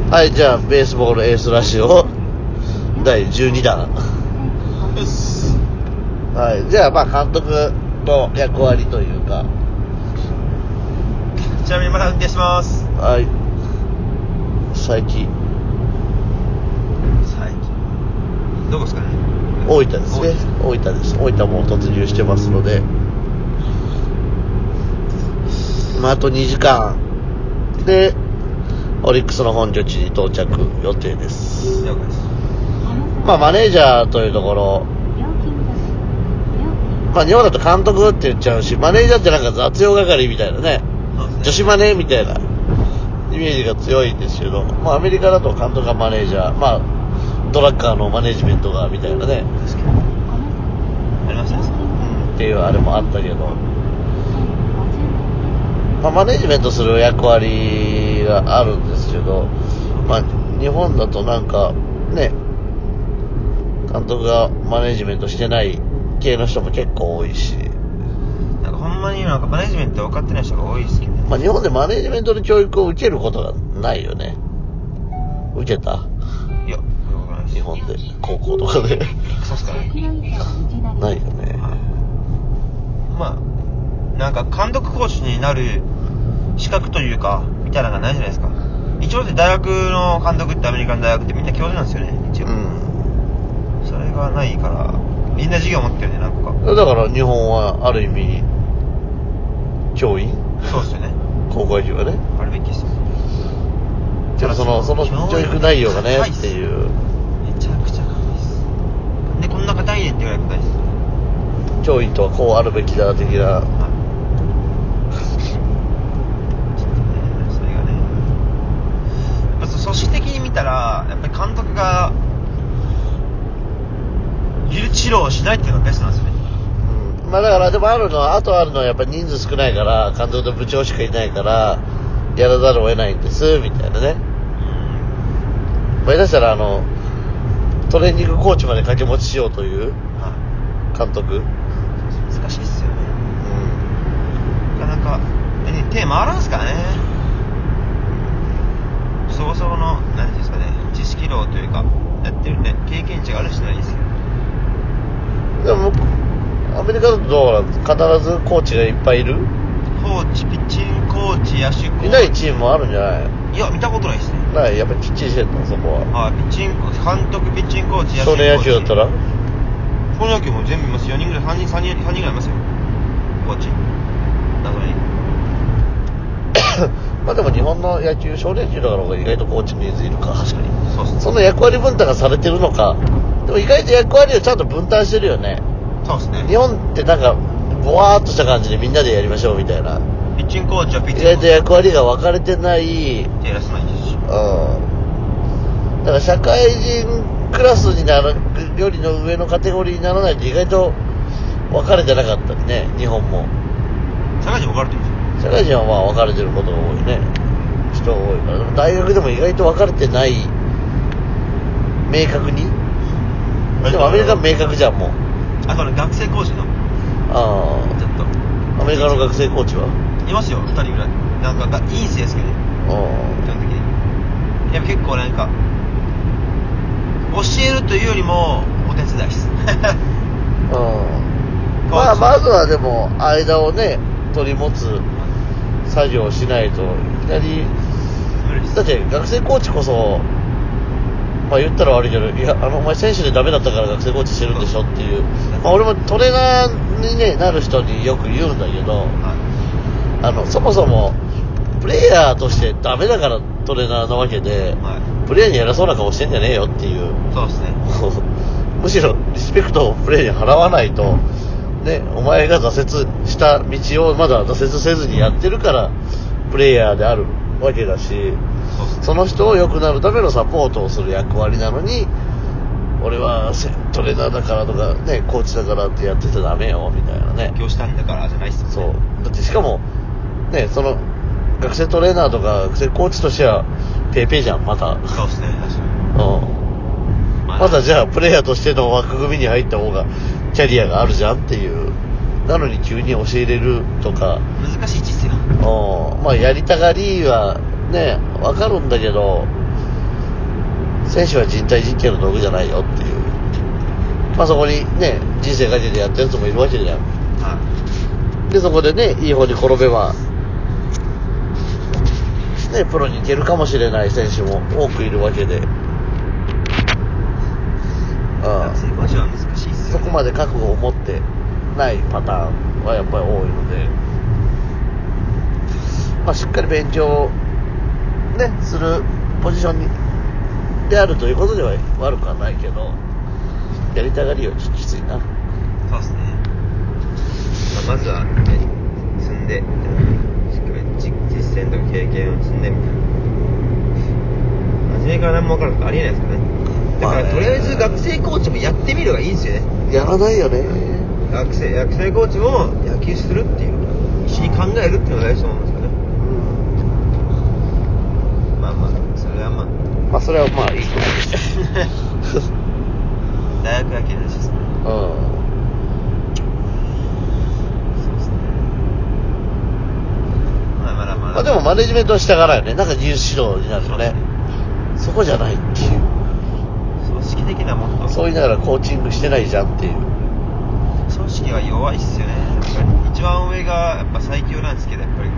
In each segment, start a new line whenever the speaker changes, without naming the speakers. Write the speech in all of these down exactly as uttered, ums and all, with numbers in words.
はい、じゃあベースボールエースラジオだいじゅうにだん。はい、じゃあまあ監督の役割というか。
ちなみにまた運転します。
はい。最近。
最近。どこですかね。
大分ですね。大分です。大分も突入してますので。まああとにじかんでオリックスの本拠地に到着予定です。
了解です。
まあマネージャーというところ。まあ日本だと監督って言っちゃうし、マネージャーってなんか雑用係みたいなね。女子マネーみたいなイメージが強いんですけど、まあアメリカだと監督がマネージャー、まあドラッカーのマネジメントがみたいなね。
ありましたね。
うんっていうあれもあったけど、まあマネジメントする役割があるんですけど、まあ日本だとなんかね、監督がマネジメントしてない系の人も結構多いし。
なんかほんまになんかマネジメント分かってない人が多いですけど、ね、
まあ日本でマネジメントの教育を受けることがないよね。受けた？
いや、分からないです。
日本で高校とかで
確かに
ないよね。
まあなんか監督コーチになる資格というかみたいなのがないじゃないですか。一応で大学の監督ってアメリカの大学ってみんな教授なんですよね、一応。うん。それがないからみんな授業持ってるね、何個か。
だから日本はある意味教員。
そうですよね。
高校野球はね。
あるべきですよ。
でもそのその教育内容がねっていう。
めちゃくちゃ高いです。でこんな硬いねってぐらい硬いです。
教員とはこうあるべきだ的な。
それがね、まず組織的に見たらやっぱり監督が技術指導をしないっていうのがベストなんですよね。
うん、まあだからでもあるのはあとあるのはやっぱり人数少ないから監督と部長しかいないからやらざるを得ないんですみたいなね。まあ下手したらあのトレーニングコーチまで掛け持ちしようという監督。
難しいっすよね。うん。なかなかえ手回らんすからね。そこそこの何ていうんですかね、知識量というかやってるね経験値がある人はいいですよ。
でもアメリカだとどう必ずコーチがいっぱいいる？
コーチ、ピッチングコーチ、野手コーチ
いないチームもあるんじゃない？
いや見たことないですね。
ない、やっぱりきっちりしてるのそこは。
あ、ピッチング監督、ピッチングコーチ、野手コーチ。
少年野球だったら？
少年野球も全部います。よにんぐらい、さんにん、さんにん、さんにんぐらいいますよ。コーチ。なのに。
まあでも日本の野球、少年野球だから意外とコーチの人数いるか。
確かに。そうっすね。
その役割分担がされてるのか。でも意外と役割をちゃんと分担してるよね。
そうですね。
日本ってなんかボワーっとした感じでみんなでやりましょうみたいな。
ピッチングコーチはピッチングコーチ。
意外と役割が分かれてない。
手出さないですし。
うん。だから社会人クラスになるよりの上のカテゴリーにならないと意外と分かれてなかったりね、日本も。
社会人分かれてるんですよ。
社会人はまあ分かれてることが多いね。人が多いから。でも大学でも意外と分かれてない。明確に。でもアメリカは明確じゃんもう。
あとね、学生コーチの。
ああ。
ちょっと。
アメリカの学生コーチはい
ますよ、ふたりぐらい。なんかがいいんですけどね。基本的に。やっぱ結構なんか教えるというよりもお手伝いです。
うん。まあまずはでも間をね取り持つ作業をしないといきなり。だって学生コーチこそまあ言ったら悪いけど、いやあのお前選手でダメだったから学生コーチしてるんでしょっていう。まあ俺もトレーナーに、ね、なる人によく言うんだけど、はい、あのそもそもプレイヤーとしてダメだからトレーナーなわけで、はい、プレイヤーに偉そうな顔してんじゃねえよっていう。
そうですね。
むしろリスペクトをプレイに払わないとね、お前が挫折した道をまだ挫折せずにやってるからプレイヤーであるわけだし、その人を良くなるためのサポートをする役割なのに、俺はトレーナーだからとかね、コーチだからってやってちゃダメよみたいなね。
勉強したんだからじゃないっすよね。
そう。だってしかもね、その学生トレーナーとか学生コーチとしてはペーペーじゃんまた。
そうですね。確かに。
うん。まだじゃあプレイヤーとしての枠組みに入った方がキャリアがあるじゃんっていう。なのに急に教えれるとか。
難しい位置っすよ。
うん。まあやりたがりはね、わかるんだけど、 選手は人体実験の道具じゃないよっていう。まあそこにね、人生かけてやったやつもいるわけじゃん。はい。で、そこでね、いい方に転べば、ね、プロに行けるかもしれない選手も多くいるわけで。
学生コーチは難しいっすよね。
そこまで覚悟を持ってないパターンはやっぱり多いので、まあしっかり勉強ね、するポジションにであるということでは悪くはないけど、やりたがりはちょっときついな。
そうですね。まあ、まずは、ね、積んで、しっかり実践とか経験を積んでみたいな。初めから何も分かるとかありえないですからね。だから、まあね、とりあえず学生コーチもやってみるのがいいんですよね。
やらないよね。
学生、学生コーチも野球するっていうのが、一緒に考えるっていうのが大事と思うんですよね。うん。まあまあ、それはまあ。
まあそれはまあいいと思う。
大学野球の話ですね。
うん。
そうですね。まあまだまだ。
まあでもマネジメントはしたがらよね。なんか技術指導になるよね。そこじゃないっていう。
組織的なもっと。
そう言いながらコーチングしてないじゃんっていう。
組織は弱いっすよね。やっぱり一番上がやっぱ最強なんですけど、やっぱり、ね、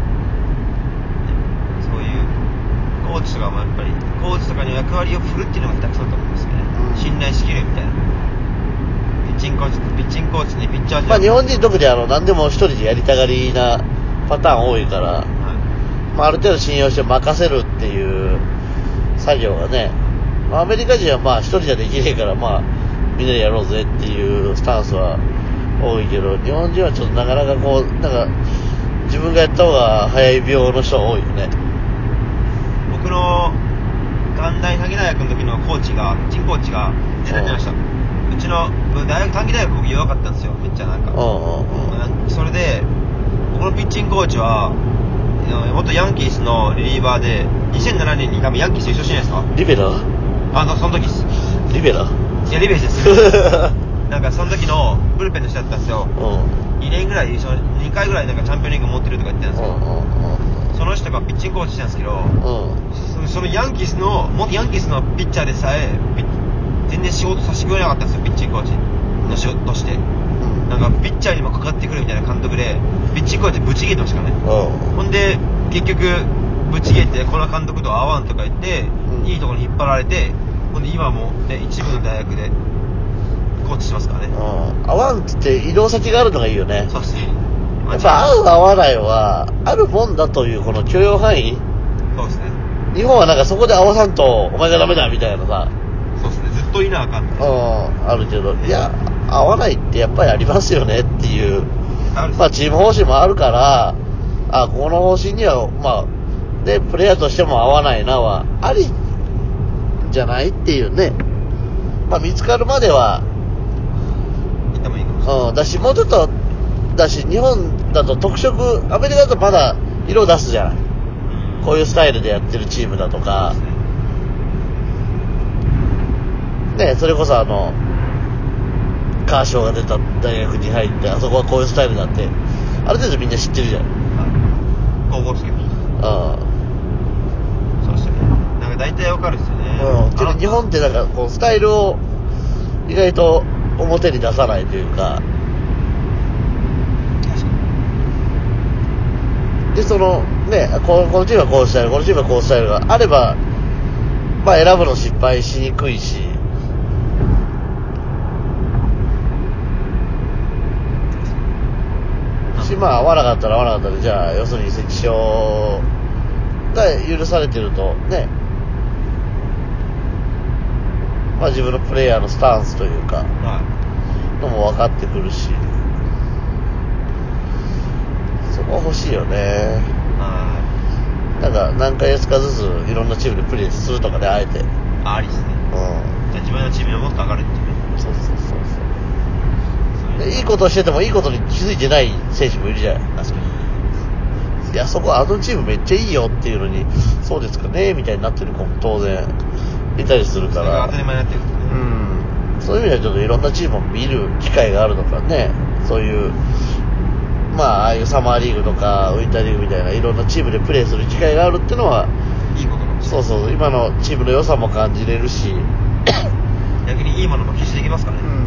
そういうコーチとかもやっぱりコーチとかの役割を振るっていうのが下手くそだと思うんですよね。うん、信頼しきるみたいな。ピッチングコーチ、ピッチングコーチにピッチャーじゃ。
まあ日本人特にあの何でも一人でやりたがりなパターン多いから、はい、まあある程度信用して任せるっていう作業がね、アメリカ人はまあ一人じゃできねえからまあみんなでやろうぜっていうスタンスは多いけど、日本人はちょっとなかなかこうなんか自分がやった方が早い病の人が多いよね。
僕の関大短期大学の時のコーチがピッチングコーチが出てきました。うちの大学短期大学僕弱かったんですよ、めっちゃなんか。それで僕のピッチングコーチは元ヤンキースのリリーバーでにせんななねんに多分ヤンキース優勝してないですか。
リベラ？
あのその時です。
リベラ？
いやリベラです。なんかその時のブルペンの人だったんですよ。にねんぐらい優勝、にかいぐらいなんかチャンピオンリーグ持ってるとか言ってたんですよ。その人がピッチングコーチしたんですけど、そ, そのヤンキースの元ヤンキースのピッチャーでさえ全然仕事させてくれなかったんですよ、ピッチングコーチの仕事として。なんかピッチャーにもかかってくるみたいな監督でピッチングコーチでブチ切れてましたからね。ほんで結局ブチ切れてこの監督と合わんとか言って、うん、いいところに引っ張られて、ほんで今もね一部の大学でコーチしてますからね。
合わんって言って移動先があるのがいいよね。
そうですね。
やっぱ合う合わないはあるもんだというこの許容範囲。
そうですね。
日本はなんかそこで合わさんとお前がダメだみたいなさ。
そうですね。ずっといなあかんみたいな。
うん、あるけど、いや合わないってやっぱりありますよねっていう。まあチーム方針もあるから、あこの方針にはまあでプレイヤーとしても合わないなはありじゃないっていうね。まあ見つかるまでは。うん、だしもうちょっとだし日本だと特色、アメリカだとまだ色を出すじゃない。こういうスタイルでやってるチームだとかね、それこそあのカーショーが出た大学に入ってあそこはこういうスタイルだってある程度みんな知ってるじゃん。
高校生。
ああ
そうですよね。なんか大体わかるっすよね。
うん。けど日本ってなんかこうスタイルを意外と表に出さないというか。でそのねこ、このチームはこうスタイル、このチームはこうスタイルがあれば、まあ選ぶの失敗しにくいし。しまあ合わなかったら合わなかったらじゃあ要するに移籍しようが許されてるとね。まあ自分のプレイヤーのスタンスというか、のも分かってくるし、そこは欲しいよね。なんか何回かずついろんなチームでプレーするとかね、あえて。
ありっすね。うん。じゃあ自分のチームにもっと上がるっていうね。
そうそうそうそう。でいいことをしててもいいことに気づいてない選手もいるじゃない。
確かに。
いやそこあのチームめっちゃいいよっていうのに、そうですかねみたいになってる子も当然いたりするから。それ
が当たり前になってるんですね。
うん。そういう意味ではちょっといろんなチームを見る機会があるのかね。そういうまあああいうサマーリーグとかウィンターリーグみたいないろんなチームでプレーする機会があるっていうのはい
いことかもしれない。
そうそう、今のチームの良さも感じれるし
逆にいいものも吸収できますからね。うん。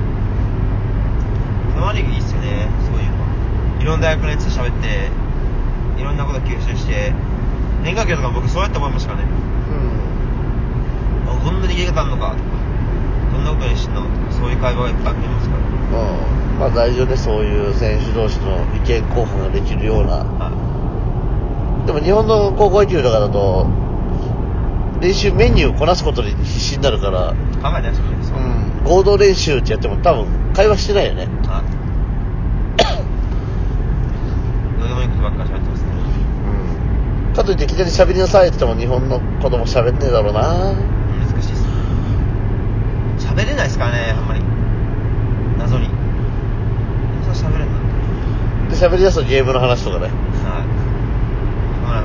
その割にいいっすよね、そういうの。いろんな大学のやつと喋って、いろんなこと吸収して、変化球とか僕そうやって思いましたからね。うん。あ、こんなに逃げ方あんのかとか、どんなことにしてんのとか、そういう会話がいっぱいありますから。
うん。まあ大丈夫でそういう選手同士の意見交換ができるような。はい。でも日本の高校野球とかだと、練習メニューをこなすことに必死になるから。
考えないですよね。
うん。合同練習ってやっても多分会話してないよね。はい。
どうでもいいことばっかり喋ってますね。
うん。かといっていきなり喋りなさいって言っても日本の子供喋んねえだろうな。
難しいっすね。喋れないですからね、あんまり。謎に。そう喋れんの。
で、喋り出すとゲームの話とかね。はい。
まあ。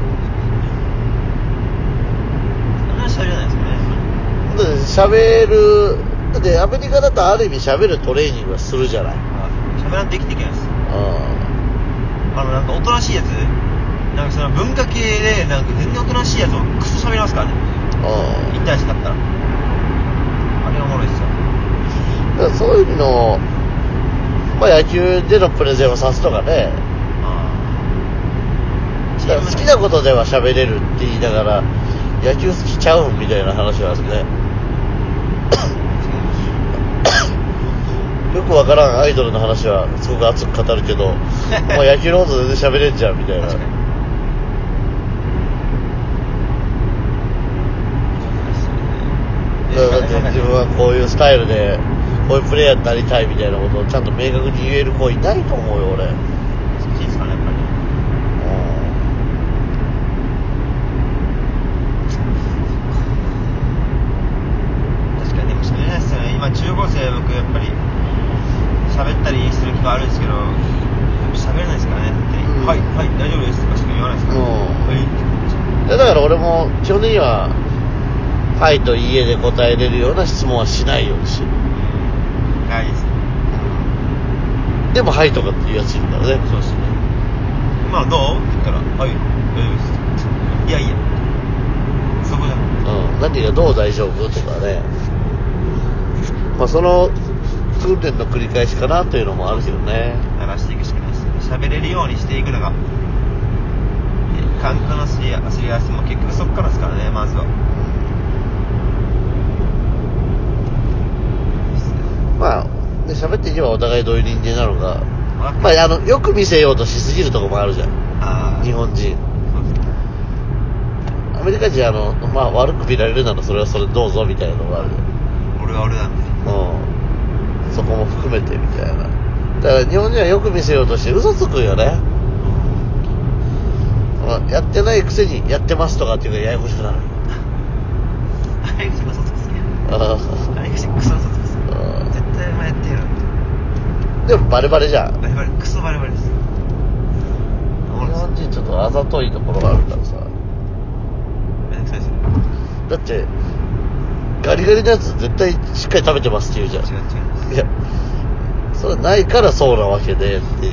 そんな喋れないですよね。
喋る、だってアメリカだとある意味喋るトレーニングはするじゃない。
喋らんと生きていけないです。ああの、なんかおとなしいやつ、なんかその文化系で、なんか全然おとなしいやつをクソ喋りますからね。ああ。一対一だったら。あれおもろいっすよ。
だからそういう意味の、まあ野球でのプレゼンをさすとかね。ああ。だから好きなことでは喋れるって言いながら、野球好きちゃうんみたいな話はあるね。よくわからんアイドルの話はすごく熱く語るけど、お前野球のこと全然喋れんじゃんみたいな。だって自分はこういうスタイルでこういうプレイヤーになりたいみたいなことをちゃんと明確に言える子いないと思うよ俺。
難しいですかねやっぱり。確かにでも喋れないですよね。今中高生僕やっぱり喋ったりする気があるんですけど、喋れないですからね。うん、はいはい大丈夫ですとかしか言わないですから。うん、はい。
だから俺も基本的にははいといいえで答えれるような質問はしないようにしてる。
大事ですね。
でもはいとかっていうやついるからね。
そうですね。今のどうって言ったらはい大丈夫です。いやいや。そこじゃない。
うん。何がどう大丈夫とかね。まあその訓練の繰り返しかなというのもあるけどね。
やらしていくしかないです。喋れるようにしていくのが感覚のすり合わせも結局そっからですからね、まずは。
まあね、喋っていけばお互いどういう人間なのか、まああのよく見せようとしすぎるところもあるじゃん。あ日本人。そうですね。アメリカ人あのまあ悪く見られるならそれはそれどうぞみたいなのがある。
俺は俺なんで。
うん。そこも含めてみたいな。だから日本人はよく見せようとして嘘つくよね。やってないくせにやってますとかっていうかややこしくなる。
あれが嘘つくすぎる。あれがクソ嘘つくすぎる。絶対お前やってやる。
でもバレバレじゃん。
バレバレ、クソバレバレです。日
本人ちょっとあざといところがあるからさ。
めんどくさいですよ。
だってガリガリのやつ絶対しっかり食べてますって言うじゃん。違う違う。いや、それないからそうなわけでっていう。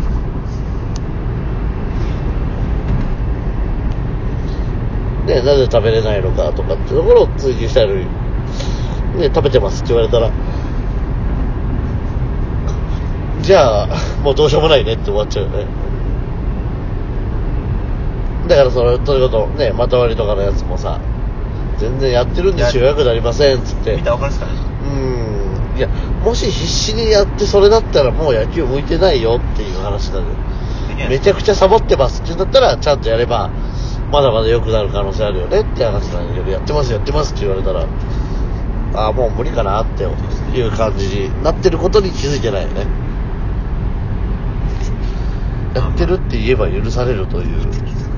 ね、なぜ食べれないのかとかってところを追求したいのに、ね、食べてますって言われたら、じゃあもうどうしようもないねって終わっちゃうよね。だからそのということね、また割りとかのやつもさ、全然やってるんですよ、予約なりませんっつって。
見たら分かるんですかね。
うん。いや、もし必死にやってそれだったらもう野球向いてないよっていう話だね。めちゃくちゃサボってますって言うんだったらちゃんとやればまだまだ良くなる可能性あるよねって話なんだけど、やってますやってますって言われたら、ああもう無理かなっていう感じになってることに気づいてないよね。やってるって言えば許されるという。うん。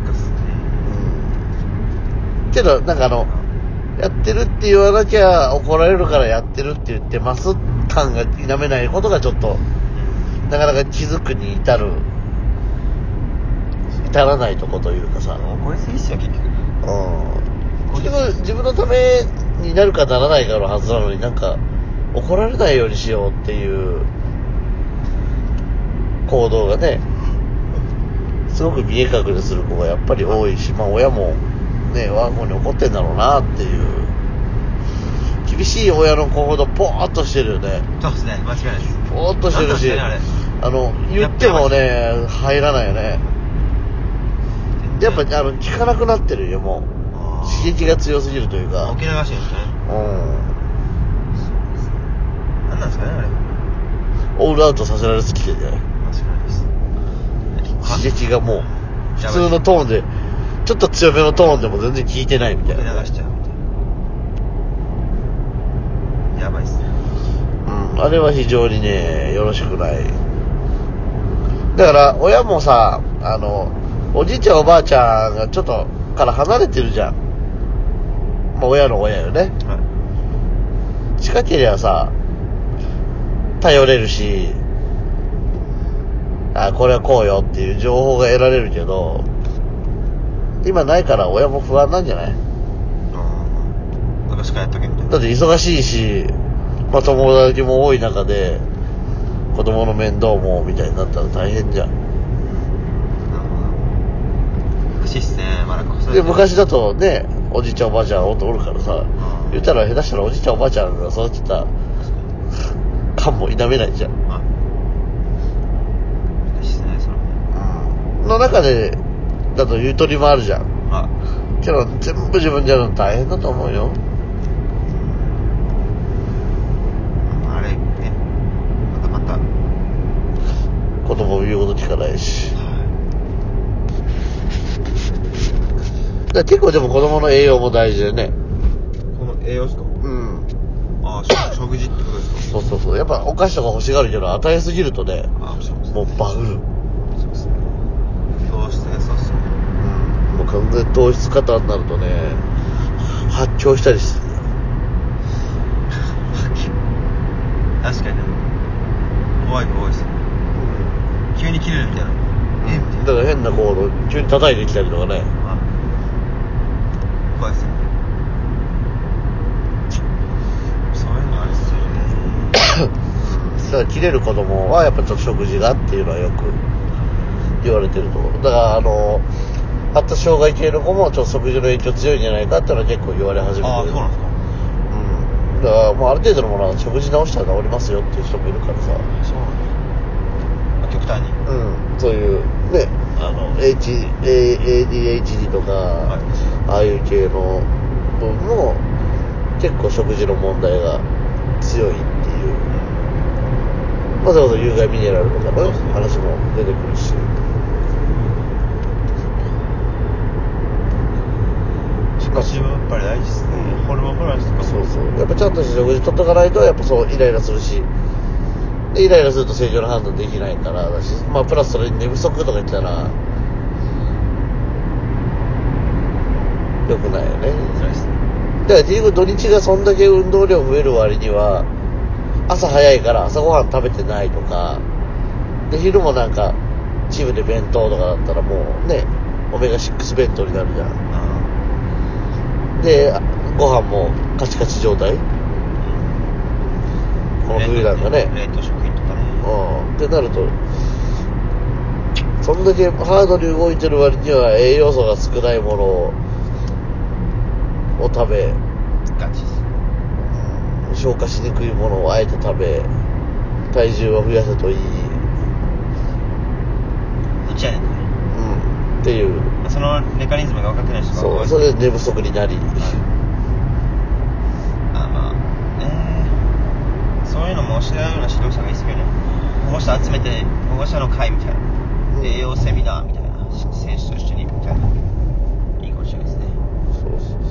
けどなんかあのやってるって言わなきゃ怒られるからやってるって言ってます感が否めないことがちょっとなかなか気づくに至る至らないとこというかさ。
怒りすぎっすよ結局。
うん。結局自分のためになるかならないかのはずなのに、なんか怒られないようにしようっていう行動がね、すごく見え隠れする子がやっぱり多いし、まあ親もね、我が子に怒ってんだろうなっていう。厳しい親の子ほどポーっとしてるよね。
そうですね、間違いないです。
ポーっとしてるし、
なんなんですかね、あれ。
あの、言ってもね、入らないよね。やっぱ、あの、効かなくなってるよ、もう。刺激が強すぎるというか。
沖縄らしいですね。
うん。
なんなんですかね、あれ。
オールアウトさせられすぎてね。
確かにです。
刺激がもう、普通のトーンで、ちょっと強めのトーンでも全然効いてないみたいな、ね。
流しちゃうみたいな。やばいっすね。
うん、あれは非常にね、よろしくない。だから、親もさ、あの、おじいちゃんおばあちゃんがちょっとから離れてるじゃん。まあ、親の親よね。
はい。
近けりゃさ、頼れるし、あ、これはこうよっていう情報が得られるけど、今ないから親も不安なんじゃない？
うん。だからしかやっとけみたいな。
だって忙しいし、まあ友達も多い中で、子供の面倒もみたいになったら大変じゃん。
難しいっすね、まだ子育て。
で、昔だとね、おじいちゃんおばあちゃんおるからさ、言ったら下手したらおじいちゃんおばあちゃんが育てた感も否めないじゃん。
あ、難しいっすね、それも。
うん。の中で、だとゆとりもあるじゃん。
あ、
けど全部自分でやるの大変だと思うよ。
あれね、またまた。
子供も言うこと聞かないし。だから結構でも子供の栄養も大事でね。
この栄養ですか？
うん。
あ、食事ってことですか？
そうそうそう。やっぱお菓子とか欲しがるけど与えすぎるとね、
あ、そうですね。
もうバグる。
そうですね。糖質がそうっすね。
うん。もう完全に糖質過多になるとね、発狂したりして。
確かにね。怖い怖いっすね。うん、急に切れるみたいな。
えみたいな。だから変な行動、急に叩いてきたりとかね。
あ、怖いっすね。そういうのあるっすよね。
だから切れる子供はやっぱちょっと食事がっていうのはよく言われてるところ。だからあの、発達障害系の子もちょっと食事の影響強いんじゃないかっていうのは結構言われ始めてる。
ああ、そうなんですか。
うん。だからもうある程度のものは食事直したら治りますよっていう人もいるからさ。
そうなんです。極端に。
うん。そういうね、あの、H、エーディーエイチディー とか、はい、ああいう系の部分も結構食事の問題が強いっていう。まあ、それこそ有害ミネラルとかの話も出てくるし。
食事はやっぱり大事ですね。ホルモンバランスとかも。
そうそう。やっぱちゃんとした食事取っとかないと、やっぱそうイライラするし。で、イライラすると正常な判断できないからだし、まあ、プラスそれに寝不足とか言ったら、良くないよね。
そうですね。
だから結局土日がそんだけ運動量増える割には、朝早いから朝ごはん食べてないとか、で、昼もなんか、チームで弁当とかだったらもうね、オメガシックス弁当になるじゃん。で、ご飯もカチカチ状態、この冬なんかね。
冷凍食品とかね。
うん。ってなると、そんだけハードに動いてる割には栄養素が少ないものを、を食べ、
ガチです。
消化しにくいものをあえて食べ、体重は増やせといい。
どっちやねんね。
うん。っていう。
そのメカニズムが分かってない人が
そう、それで寝不足になり。はい、
あ、まあ、ね、そういうのも教え合うような指導者がいいですけどね。保護者集めて、保護者の会みたいな。うん、栄養セミナーみたいな。選手と一緒にみたいな。いいかもしれないですね。
そうそうそうそう。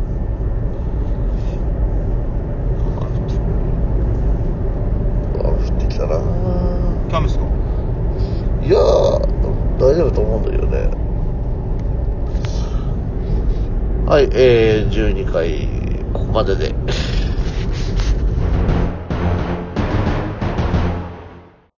降ってきたなぁ。
今日ですか？
いやー、大丈夫と思うんだけどね。はい、えー、じゅうにかい、ここまでで。